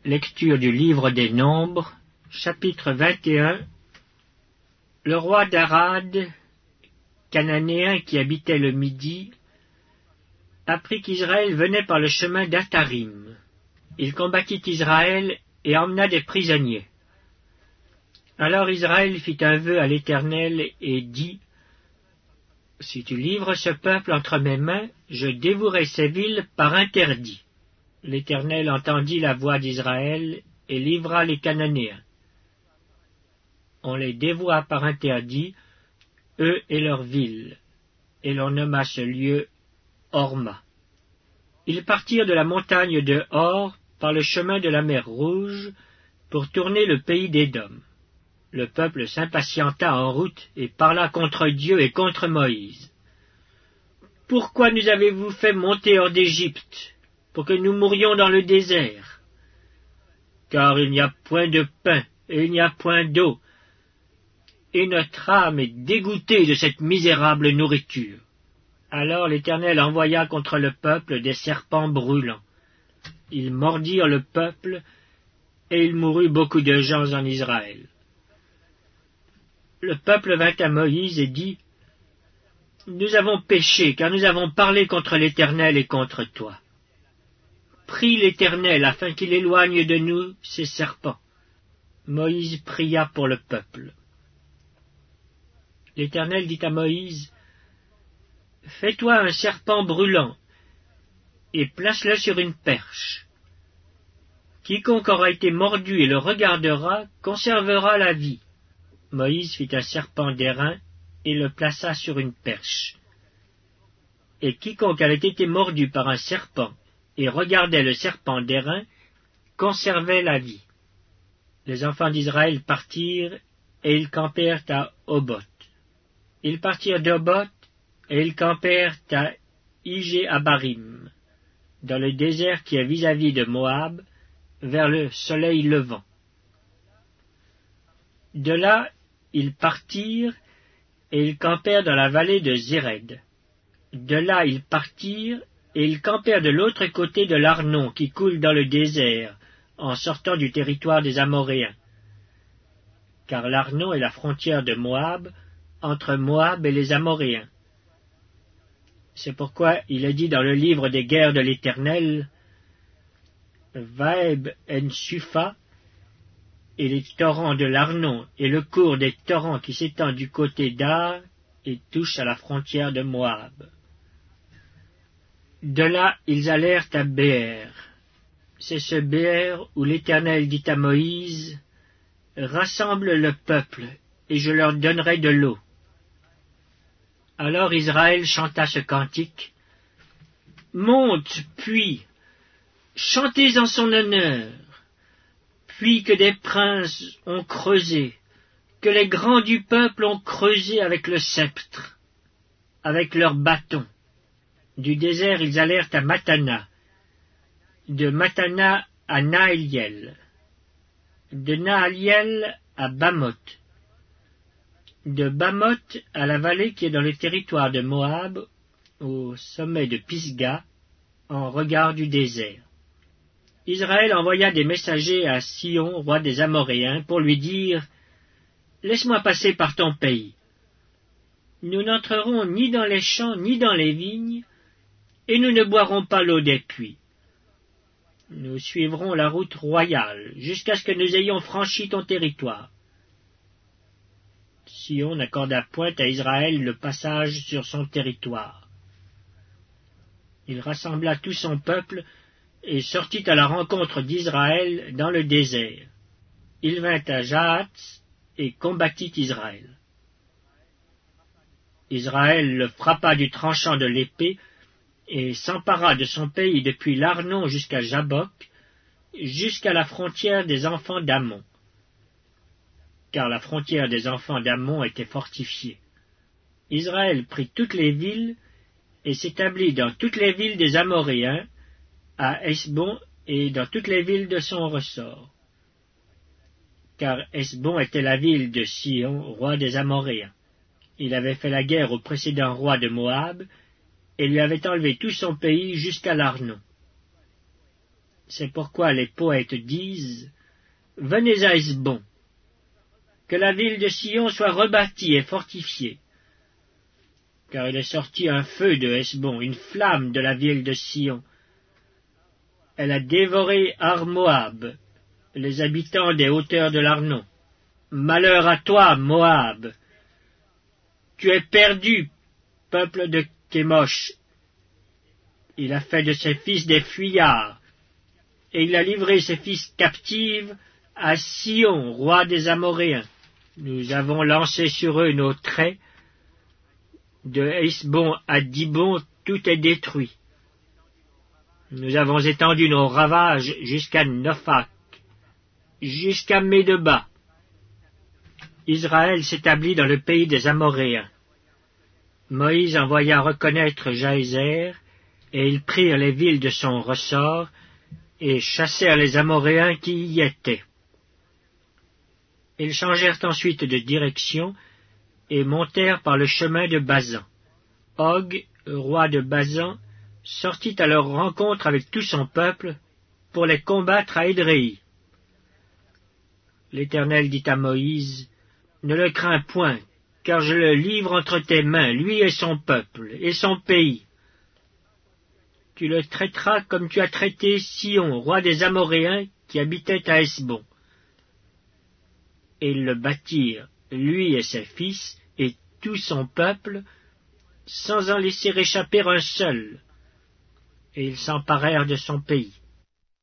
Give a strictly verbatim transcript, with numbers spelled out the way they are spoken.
Lecture du livre des Nombres, chapitre vingt et un. Le roi d'Arad, cananéen qui habitait le Midi, apprit qu'Israël venait par le chemin d'Atarim. Il combattit Israël et emmena des prisonniers. Alors Israël fit un vœu à l'Éternel et dit, « Si tu livres ce peuple entre mes mains, je dévouerai ces villes par interdit. » L'Éternel entendit la voix d'Israël et livra les Cananéens. On les dévoua par interdit, eux et leurs villes, et l'on nomma ce lieu Horma. Ils partirent de la montagne de Hor par le chemin de la mer Rouge pour tourner le pays d'Édom. Le peuple s'impatienta en route et parla contre Dieu et contre Moïse. « Pourquoi nous avez-vous fait monter hors d'Égypte, pour que nous mourions dans le désert? Car il n'y a point de pain et il n'y a point d'eau, et notre âme est dégoûtée de cette misérable nourriture. » Alors l'Éternel envoya contre le peuple des serpents brûlants. Ils mordirent le peuple, et il mourut beaucoup de gens en Israël. Le peuple vint à Moïse et dit, « Nous avons péché, car nous avons parlé contre l'Éternel et contre toi. Prie l'Éternel afin qu'il éloigne de nous ces serpents. » Moïse pria pour le peuple. L'Éternel dit à Moïse, « Fais-toi un serpent brûlant, et place-le sur une perche. Quiconque aura été mordu et le regardera conservera la vie. » Moïse fit un serpent d'airain et le plaça sur une perche. Et quiconque avait été mordu par un serpent et regardait le serpent d'airain conservait la vie. Les enfants d'Israël partirent et ils campèrent à Oboth. Ils partirent d'Oboth et ils campèrent à Ijé-Abarim, dans le désert qui est vis-à-vis de Moab, vers le soleil levant. De là, ils partirent et ils campèrent dans la vallée de Zéred. De là, ils partirent et ils campèrent de l'autre côté de l'Arnon qui coule dans le désert, en sortant du territoire des Amoréens. Car l'Arnon est la frontière de Moab, entre Moab et les Amoréens. C'est pourquoi il est dit dans le livre des guerres de l'Éternel, « Vaeb en Supha, et les torrents de l'Arnon, et le cours des torrents qui s'étend du côté d'Ar, et touche à la frontière de Moab. » De là, ils allèrent à Béer. C'est ce Béer où l'Éternel dit à Moïse, « Rassemble le peuple, et je leur donnerai de l'eau. » Alors Israël chanta ce cantique, « Monte, puis, chantez en son honneur, puis que des princes ont creusé, que les grands du peuple ont creusé avec le sceptre, avec leurs bâtons. » Du désert ils allèrent à Matana, de Matana à Naaliel, de Naaliel à Bamoth, de Bamoth à la vallée qui est dans le territoire de Moab, au sommet de Pisga, en regard du désert. Israël envoya des messagers à Sion, roi des Amoréens, pour lui dire, « Laisse-moi passer par ton pays. Nous n'entrerons ni dans les champs ni dans les vignes, et nous ne boirons pas l'eau des puits. Nous suivrons la route royale, jusqu'à ce que nous ayons franchi ton territoire. » Sion n'accorda point à Israël le passage sur son territoire. Il rassembla tout son peuple et sortit à la rencontre d'Israël dans le désert. Il vint à Jahat et combattit Israël. Israël le frappa du tranchant de l'épée et s'empara de son pays depuis l'Arnon jusqu'à Jabbok, jusqu'à la frontière des enfants d'Ammon. Car la frontière des enfants d'Ammon était fortifiée. Israël prit toutes les villes et s'établit dans toutes les villes des Amoréens, à Hesbon et dans toutes les villes de son ressort. Car Hesbon était la ville de Sion, roi des Amoréens. Il avait fait la guerre au précédent roi de Moab, et lui avait enlevé tout son pays jusqu'à l'Arnon. C'est pourquoi les poètes disent « Venez à Hesbon, que la ville de Sion soit rebâtie et fortifiée. » Car il est sorti un feu de Hesbon, une flamme de la ville de Sion. Elle a dévoré Ar-Moab, les habitants des hauteurs de l'Arnon. Malheur à toi, Moab! Tu es perdu, peuple de Kémosh. Il a fait de ses fils des fuyards, et il a livré ses fils captifs à Sion, roi des Amoréens. Nous avons lancé sur eux nos traits. De Hesbon à Dibon, tout est détruit. Nous avons étendu nos ravages jusqu'à Nophak, jusqu'à Médeba. Israël s'établit dans le pays des Amoréens. Moïse envoya reconnaître Jaézer, et ils prirent les villes de son ressort, et chassèrent les Amoréens qui y étaient. Ils changèrent ensuite de direction, et montèrent par le chemin de Bazan. Og, roi de Bazan, sortit à leur rencontre avec tout son peuple, pour les combattre à Édréi. L'Éternel dit à Moïse, « Ne le crains point, car je le livre entre tes mains, lui et son peuple, et son pays. Tu le traiteras comme tu as traité Sion, roi des Amoréens, qui habitait à Hesbon. » Et ils le bâtirent, lui et ses fils, et tout son peuple, sans en laisser échapper un seul, et ils s'emparèrent de son pays.